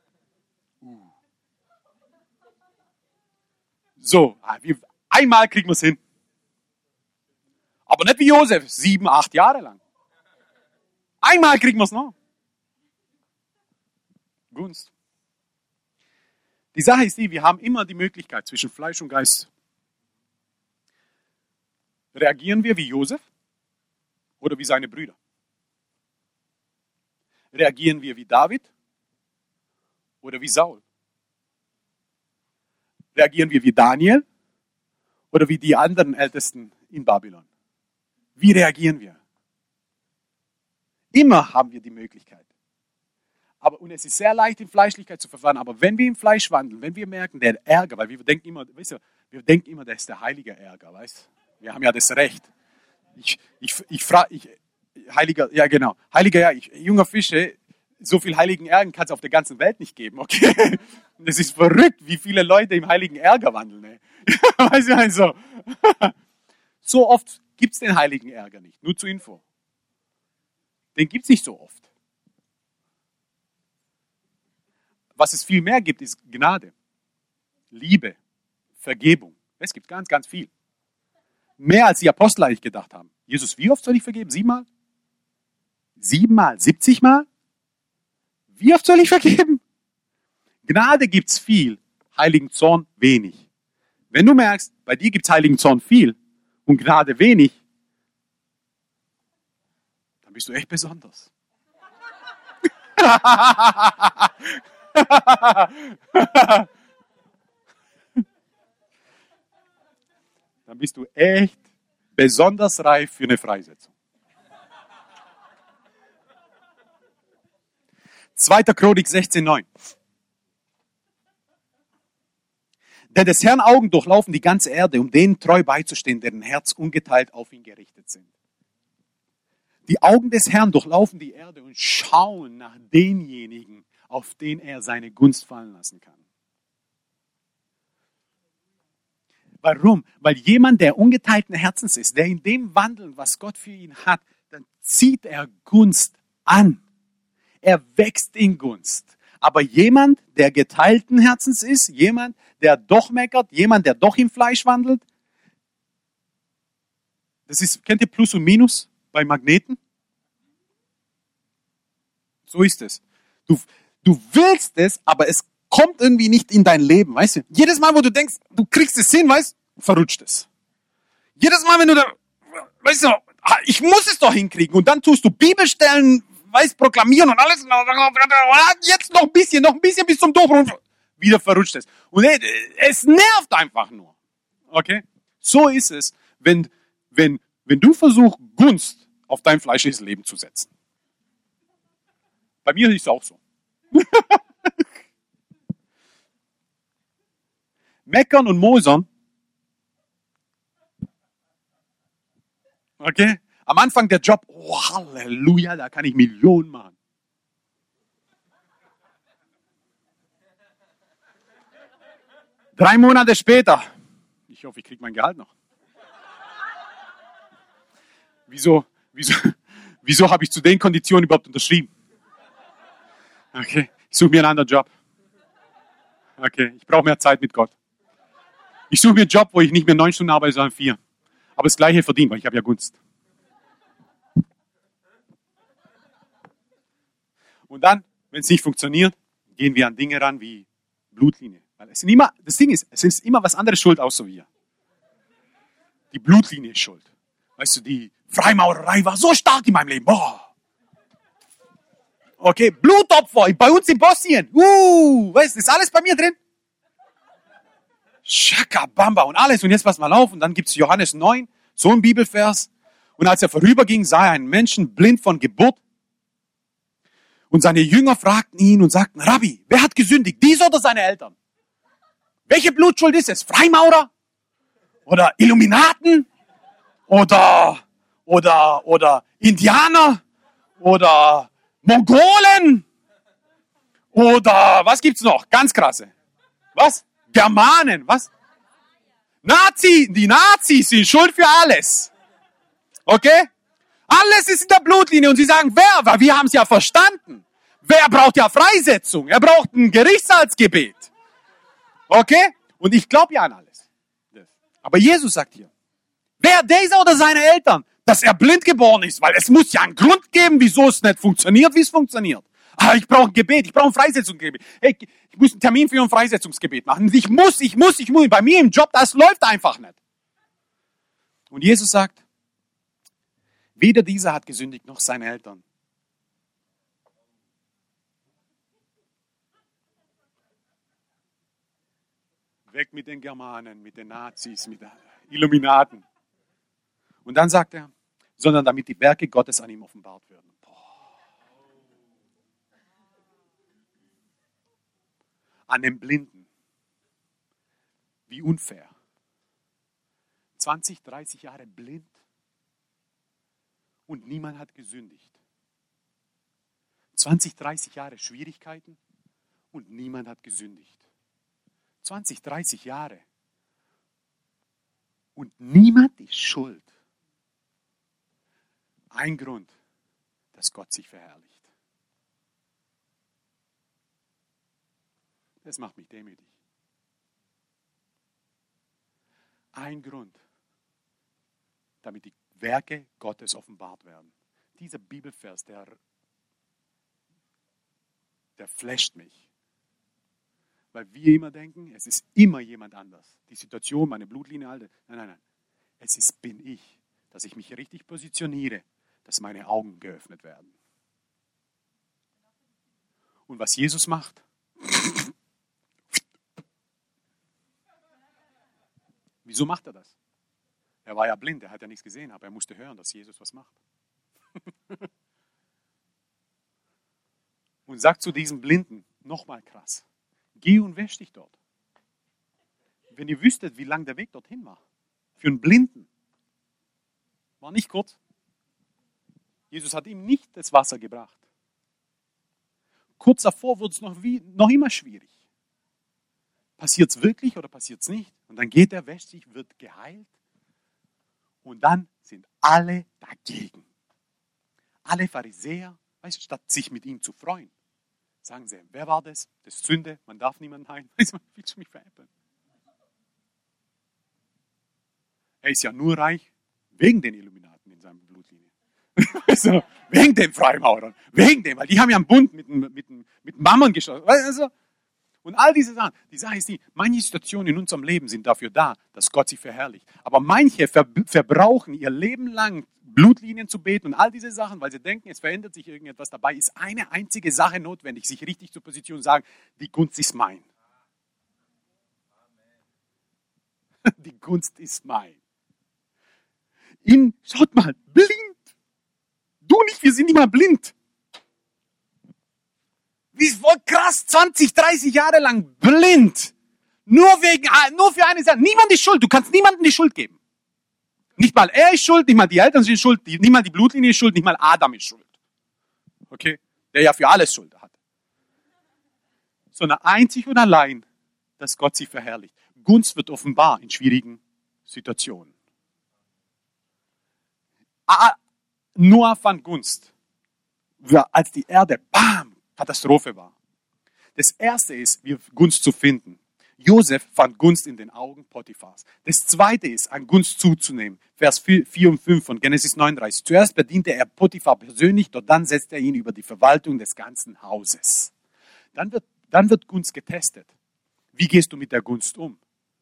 So, einmal kriegen wir es hin. Aber nicht wie Josef, 7, 8 Jahre lang. Einmal kriegen wir es noch. Gunst. Die Sache ist die, wir haben immer die Möglichkeit zwischen Fleisch und Geist. Reagieren wir wie Josef oder wie seine Brüder? Reagieren wir wie David oder wie Saul? Reagieren wir wie Daniel oder wie die anderen Ältesten in Babylon? Wie reagieren wir? Immer haben wir die Möglichkeit. Und es ist sehr leicht, in Fleischlichkeit zu verfahren. Aber wenn wir im Fleisch wandeln, wenn wir merken, der Ärger, weil wir denken immer, das ist der heilige Ärger, weißt? Wir haben ja das Recht. Heiliger, ja genau. Heiliger, ja, junger Fische, so viel heiligen Ärger kann es auf der ganzen Welt nicht geben, okay? Das ist verrückt, wie viele Leute im heiligen Ärger wandeln, ne? Weißt du, also. So oft gibt es den heiligen Ärger nicht, nur zur Info. Den gibt es nicht so oft. Was es viel mehr gibt, ist Gnade, Liebe, Vergebung. Es gibt ganz, ganz viel. Mehr als die Apostel eigentlich gedacht haben. Jesus, wie oft soll ich vergeben? 7-mal? 7-mal? 70-mal? Wie oft soll ich vergeben? Gnade gibt es viel, heiligen Zorn wenig. Wenn du merkst, bei dir gibt es heiligen Zorn viel und Gnade wenig, dann bist du echt besonders. Dann bist du echt besonders reif für eine Freisetzung. 2. Chronik 16,9. Denn des Herrn Augen durchlaufen die ganze Erde, um denen treu beizustehen, deren Herz ungeteilt auf ihn gerichtet sind. Die Augen des Herrn durchlaufen die Erde und schauen nach denjenigen, auf den er seine Gunst fallen lassen kann. Warum? Weil jemand, der ungeteilten Herzens ist, der in dem wandelt, was Gott für ihn hat, dann zieht er Gunst an. Er wächst in Gunst. Aber jemand, der geteilten Herzens ist, jemand, der doch meckert, jemand, der doch im Fleisch wandelt, kennt ihr Plus und Minus bei Magneten? So ist es. Du willst es, aber es kommt irgendwie nicht in dein Leben, weißt du? Jedes Mal, wo du denkst, du kriegst es hin, weißt du, verrutscht es. Jedes Mal, wenn du da, weißt du, Ich muss es doch hinkriegen. Und dann tust du Bibelstellen, proklamieren und alles. Jetzt noch ein bisschen bis zum Durchbruch. Und wieder verrutscht es. Und es nervt einfach nur. Okay? So ist es, wenn du versuchst, Gunst auf dein fleischliches Leben zu setzen. Bei mir ist es auch so. Meckern und mosern. Okay? Am Anfang der Job, oh Halleluja, da kann ich Millionen machen. Drei Monate später, ich hoffe, ich kriege mein Gehalt noch. Wieso habe ich zu den Konditionen überhaupt unterschrieben? Okay, ich suche mir einen anderen Job. Okay, ich brauche mehr Zeit mit Gott. Ich suche mir einen Job, wo ich nicht mehr 9 Stunden arbeite, sondern 4. Aber das Gleiche verdiene, weil ich habe ja Gunst. Und dann, wenn es nicht funktioniert, gehen wir an Dinge ran wie Blutlinie. Weil das Ding ist, es ist immer was anderes schuld, außer wir. Die Blutlinie ist schuld. Weißt du, die Freimaurerei war so stark in meinem Leben. Boah. Okay, Blutopfer bei uns in Bosnien. Weißt du, ist alles bei mir drin? Shaka Bamba und alles. Und jetzt pass mal auf. Und dann gibt es Johannes 9, so ein Bibelvers. Und als er vorüberging, sah er einen Menschen blind von Geburt. Und seine Jünger fragten ihn und sagten, Rabbi, wer hat gesündigt, dieser oder seine Eltern? Welche Blutschuld ist es? Freimaurer? Oder Illuminaten? Oder Indianer? Oder Mongolen? Oder was gibt's noch? Ganz krasse. Was? Germanen? Was? Die Nazis sind schuld für alles. Okay? Alles ist in der Blutlinie und sie sagen, wer? Weil wir haben es ja verstanden. Wer braucht ja Freisetzung? Er braucht ein Gerichtssatzgebet. Okay? Und ich glaube ja an alles. Aber Jesus sagt hier, wer dieser oder seine Eltern, dass er blind geboren ist, weil es muss ja einen Grund geben, wieso es nicht funktioniert, wie es funktioniert. Aber ich brauche ein Gebet, ich brauche ein Freisetzungsgebet. Hey, ich muss einen Termin für ein Freisetzungsgebet machen. Ich muss. Bei mir im Job, das läuft einfach nicht. Und Jesus sagt, weder dieser hat gesündigt, noch seine Eltern. Weg mit den Germanen, mit den Nazis, mit den Illuminaten. Und dann sagt er, sondern damit die Werke Gottes an ihm offenbart werden. An den Blinden. Wie unfair. 20, 30 Jahre blind und niemand hat gesündigt. 20, 30 Jahre Schwierigkeiten und niemand hat gesündigt. 20, 30 Jahre und niemand ist schuld. Ein Grund, dass Gott sich verherrlicht. Das macht mich demütig. Ein Grund, damit die Werke Gottes offenbart werden. Dieser Bibelvers, der flasht mich. Weil wir immer denken, es ist immer jemand anders. Die Situation, meine Blutlinie, alte. Nein. Bin ich, dass ich mich richtig positioniere, dass meine Augen geöffnet werden. Und was Jesus macht? Wieso macht er das? Er war ja blind, er hat ja nichts gesehen, aber er musste hören, dass Jesus was macht. Und sagt zu diesem Blinden, nochmal krass, geh und wäsch dich dort. Wenn ihr wüsstet, wie lang der Weg dorthin war, für einen Blinden, war nicht kurz. Jesus hat ihm nicht das Wasser gebracht. Kurz davor wurde es noch immer schwierig. Passiert es wirklich oder passiert es nicht? Und dann geht er, wäscht sich, wird geheilt. Und dann sind alle dagegen. Alle Pharisäer, weißt du, statt sich mit ihm zu freuen, sagen sie, wer war das? Das ist Sünde, man darf niemanden heilen. Willst du mich veräppeln? Er ist ja nur reich wegen den Illuminaten in seiner Blutlinie. Also, wegen den Freimaurern, wegen dem, weil die haben ja einen Bund mit Mammon geschlossen. Also, Und all diese Sachen. Die Sache ist die, manche Situationen in unserem Leben sind dafür da, dass Gott sie verherrlicht. Aber manche verbrauchen ihr Leben lang Blutlinien zu beten und all diese Sachen, weil sie denken, es verändert sich irgendetwas. Dabei ist eine einzige Sache notwendig, sich richtig zu positionieren und sagen, die Gunst ist mein. Die Gunst ist mein. Schaut mal, blind. Du nicht, wir sind nicht mal blind. Wie voll krass, 20, 30 Jahre lang blind. Nur für eine Sache. Niemand ist schuld. Du kannst niemandem die Schuld geben. Nicht mal er ist schuld, nicht mal die Eltern sind schuld, nicht mal die Blutlinie ist schuld, nicht mal Adam ist schuld. Okay? Der ja für alles Schuld hat. Sondern einzig und allein, dass Gott sie verherrlicht. Gunst wird offenbar in schwierigen Situationen. Noah fand Gunst, als die Erde, bam, Katastrophe war. Das erste ist, Gunst zu finden. Josef fand Gunst in den Augen Potiphars. Das zweite ist, an Gunst zuzunehmen. Vers 4 und 5 von Genesis 39. Zuerst bediente er Potiphar persönlich, doch dann setzte er ihn über die Verwaltung des ganzen Hauses. Dann wird Gunst getestet. Wie gehst du mit der Gunst um?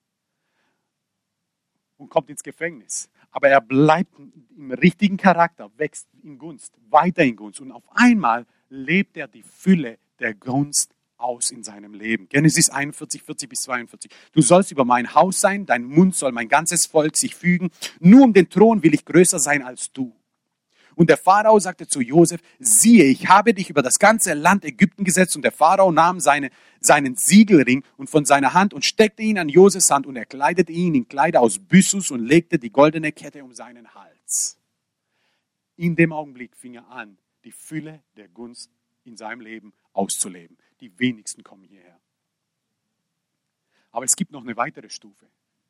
Und kommt ins Gefängnis. Aber er bleibt im richtigen Charakter, wächst in Gunst, weiter in Gunst. Und auf einmal lebt er die Fülle der Gunst aus in seinem Leben. Genesis 41, 40 bis 42. Du sollst über mein Haus sein, dein Mund soll mein ganzes Volk sich fügen. Nur um den Thron will ich größer sein als du. Und der Pharao sagte zu Josef, siehe, ich habe dich über das ganze Land Ägypten gesetzt. Und der Pharao nahm seinen Siegelring und von seiner Hand und steckte ihn an Josefs Hand und er kleidete ihn in Kleider aus Byssus und legte die goldene Kette um seinen Hals. In dem Augenblick fing er an, die Fülle der Gunst in seinem Leben auszuleben. Die wenigsten kommen hierher. Aber es gibt noch eine weitere Stufe.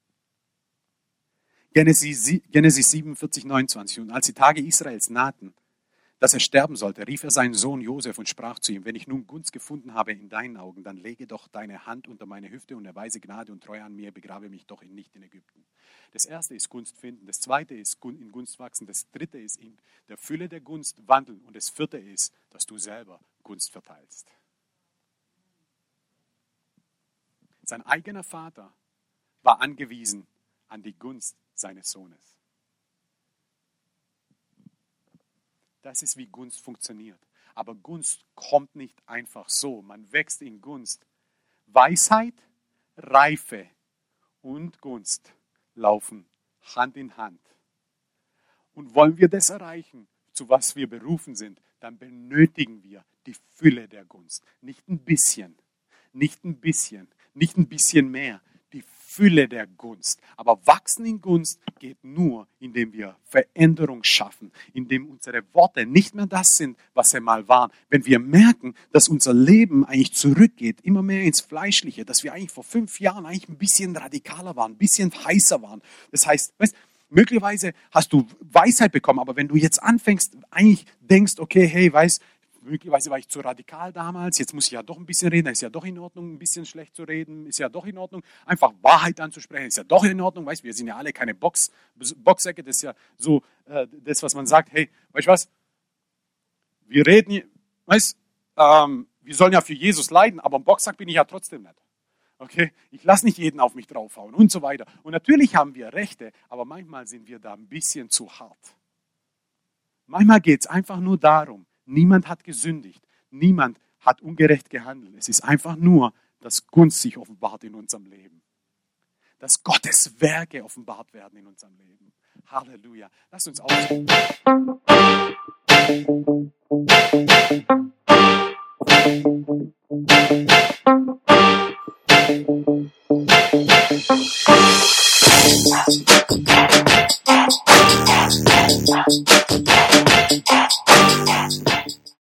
Genesis 47, 29. Und als die Tage Israels nahten, dass er sterben sollte, rief er seinen Sohn Josef und sprach zu ihm, wenn ich nun Gunst gefunden habe in deinen Augen, dann lege doch deine Hand unter meine Hüfte und erweise Gnade und Treue an mir, begrabe mich doch nicht in Ägypten. Das erste ist Gunst finden, das zweite ist in Gunst wachsen, das dritte ist in der Fülle der Gunst wandeln und das vierte ist, dass du selber Gunst verteilst. Sein eigener Vater war angewiesen an die Gunst seines Sohnes. Das ist, wie Gunst funktioniert. Aber Gunst kommt nicht einfach so. Man wächst in Gunst. Weisheit, Reife und Gunst laufen Hand in Hand. Und wollen wir das erreichen, zu was wir berufen sind, dann benötigen wir die Fülle der Gunst. Nicht ein bisschen, nicht ein bisschen mehr. Die Fülle der Gunst. Aber wachsen in Gunst geht nur, indem wir Veränderung schaffen, indem unsere Worte nicht mehr das sind, was sie mal waren. Wenn wir merken, dass unser Leben eigentlich zurückgeht, immer mehr ins Fleischliche, dass wir eigentlich vor 5 Jahren eigentlich ein bisschen radikaler waren, ein bisschen heißer waren. Das heißt, möglicherweise hast du Weisheit bekommen, aber wenn du jetzt anfängst, eigentlich denkst, okay, hey, möglicherweise war ich zu radikal damals, jetzt muss ich ja doch ein bisschen reden, ist ja doch in Ordnung, ein bisschen schlecht zu reden, ist ja doch in Ordnung, einfach Wahrheit anzusprechen, ist ja doch in Ordnung, weißt, wir sind ja alle keine Boxsäcke, das ist ja so das, was man sagt, hey, weißt du was, wir reden, wir sollen ja für Jesus leiden, aber ein Boxsack bin ich ja trotzdem nicht. Okay, ich lasse nicht jeden auf mich draufhauen und so weiter. Und natürlich haben wir Rechte, aber manchmal sind wir da ein bisschen zu hart. Manchmal geht es einfach nur darum, niemand hat gesündigt. Niemand hat ungerecht gehandelt. Es ist einfach nur, dass Gunst sich offenbart in unserem Leben. Dass Gottes Werke offenbart werden in unserem Leben. Halleluja. Lasst uns aufstehen.